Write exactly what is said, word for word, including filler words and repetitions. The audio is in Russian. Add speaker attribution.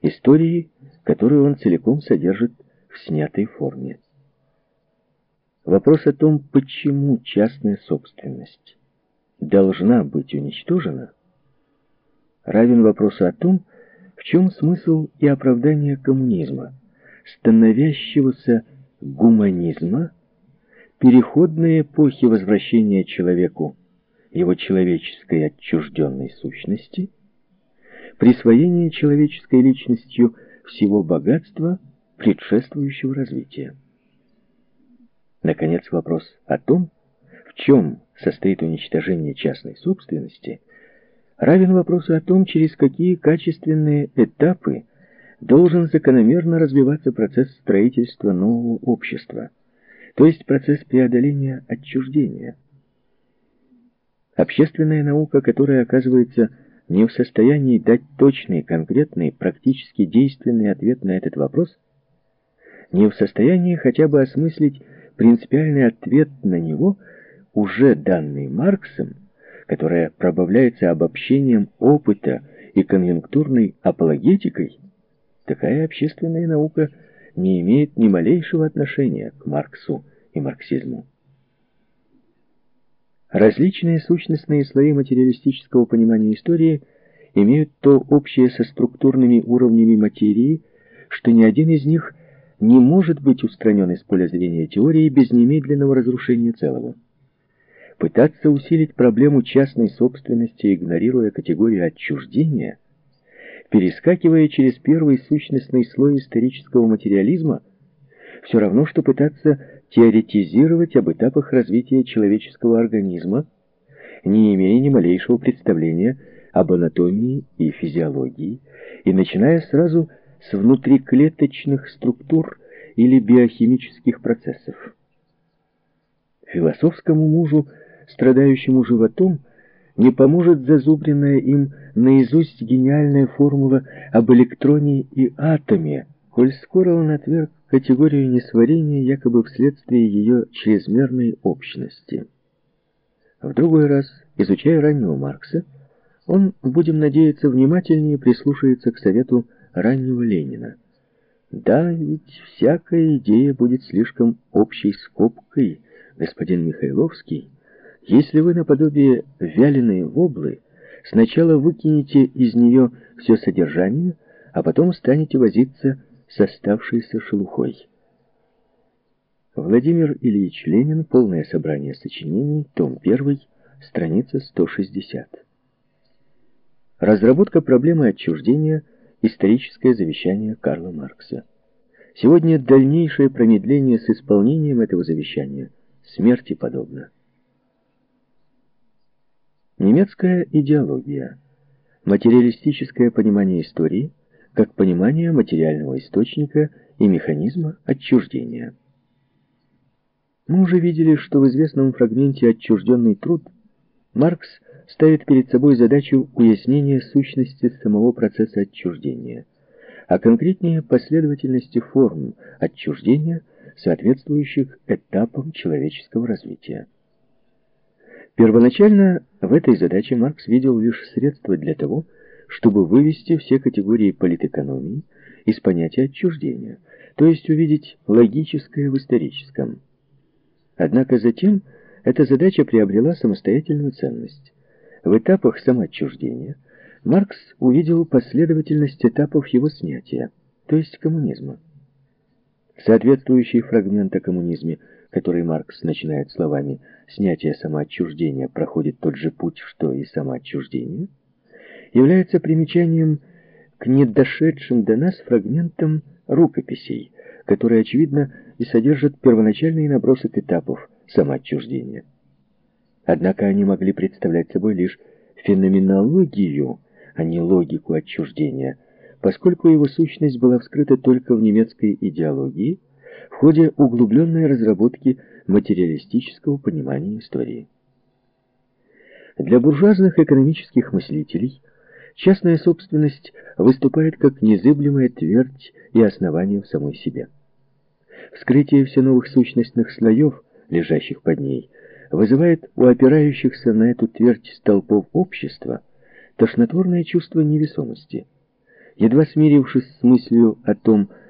Speaker 1: истории, которую он целиком содержит в снятой форме. Вопрос о том, почему частная собственность должна быть уничтожена, равен вопросу о том, в чем смысл и оправдание коммунизма, становящегося гуманизма, переходной эпохи возвращения человеку его человеческой отчужденной сущности, присвоения человеческой личностью всего богатства предшествующего развития. Наконец, вопрос о том, в чем состоит уничтожение частной собственности, равен вопросу о том, через какие качественные этапы должен закономерно развиваться процесс строительства нового общества, то есть процесс преодоления отчуждения. Общественная наука, которая оказывается не в состоянии дать точный, конкретный, практически действенный ответ на этот вопрос, не в состоянии хотя бы осмыслить принципиальный ответ на него, уже данный Марксом, которая пробавляется обобщением опыта и конъюнктурной апологетикой, такая общественная наука не имеет ни малейшего отношения к Марксу и марксизму. Различные сущностные слои материалистического понимания истории имеют то общее со структурными уровнями материи, что ни один из них не может быть устранен из поля зрения теории без немедленного разрушения целого. Пытаться усилить проблему частной собственности, игнорируя категорию отчуждения, перескакивая через первый сущностный слой исторического материализма, все равно, что пытаться теоретизировать об этапах развития человеческого организма, не имея ни малейшего представления об анатомии и физиологии, и начиная сразу с внутриклеточных структур или биохимических процессов. Философскому мужу, страдающему животом, не поможет зазубренная им наизусть гениальная формула об электроне и атоме, коль скоро он отверг категорию несварения якобы вследствие ее чрезмерной общности. В другой раз, изучая раннего Маркса, он, будем надеяться, внимательнее прислушается к совету раннего Ленина. Да, ведь всякая идея будет слишком общей скобкой, господин Михайловский, если вы наподобие вяленой воблы сначала выкинете из нее все содержание, а потом станете возиться с оставшейся шелухой. Владимир Ильич Ленин. Полное собрание сочинений. Том первый. Страница сто шестьдесят. Разработка проблемы отчуждения. Историческое завещание Карла Маркса. Сегодня дальнейшее промедление с исполнением этого завещания смерти подобно. Немецкая идеология. Материалистическое понимание истории как понимание материального источника и механизма отчуждения. Мы уже видели, что в известном фрагменте «Отчужденный труд» Маркс ставит перед собой задачу уяснения сущности самого процесса отчуждения, а конкретнее последовательности форм отчуждения, соответствующих этапам человеческого развития. Первоначально в этой задаче Маркс видел лишь средства для того, чтобы вывести все категории политэкономии из понятия отчуждения, то есть увидеть логическое в историческом. Однако затем эта задача приобрела самостоятельную ценность. В этапах самоотчуждения Маркс увидел последовательность этапов его снятия, то есть коммунизма. Соответствующий фрагмент о коммунизме, который Маркс начинает словами «снятие самоотчуждения проходит тот же путь, что и самоотчуждение», является примечанием к недошедшим до нас фрагментам рукописей, которые, очевидно, и содержат первоначальный набросок этапов самоотчуждения. Однако они могли представлять собой лишь феноменологию, а не логику отчуждения, поскольку его сущность была вскрыта только в немецкой идеологии в ходе углубленной разработки материалистического понимания истории. Для буржуазных экономических мыслителей частная собственность выступает как незыблемая твердь и основание в самой себе. Вскрытие все новых сущностных слоев, лежащих под ней, вызывает у опирающихся на эту твердь столпов общества тошнотворное чувство невесомости. Едва смирившись с мыслью о том,